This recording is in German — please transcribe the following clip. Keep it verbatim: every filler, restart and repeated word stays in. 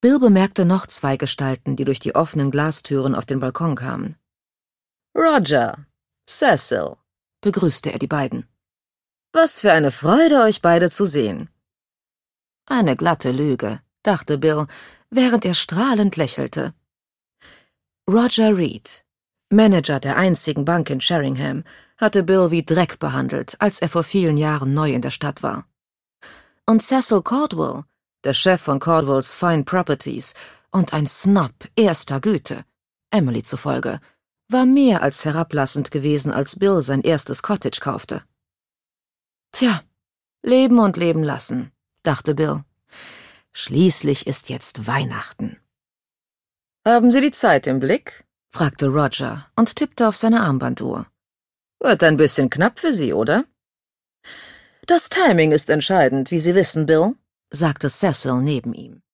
Bill bemerkte noch zwei Gestalten, die durch die offenen Glastüren auf den Balkon kamen. »Roger, Cecil«, begrüßte er die beiden. »Was für eine Freude, euch beide zu sehen.« Eine glatte Lüge, dachte Bill, während er strahlend lächelte. Roger Reed, Manager der einzigen Bank in Sheringham, hatte Bill wie Dreck behandelt, als er vor vielen Jahren neu in der Stadt war. Und Cecil Caldwell, der Chef von Caldwells Fine Properties und ein Snob erster Güte, Emily zufolge, war mehr als herablassend gewesen, als Bill sein erstes Cottage kaufte. Tja, leben und leben lassen, dachte Bill. Schließlich ist jetzt Weihnachten. »Haben Sie die Zeit im Blick?« fragte Roger und tippte auf seine Armbanduhr. »Wird ein bisschen knapp für Sie, oder?« »Das Timing ist entscheidend, wie Sie wissen, Bill«, sagte Cecil neben ihm.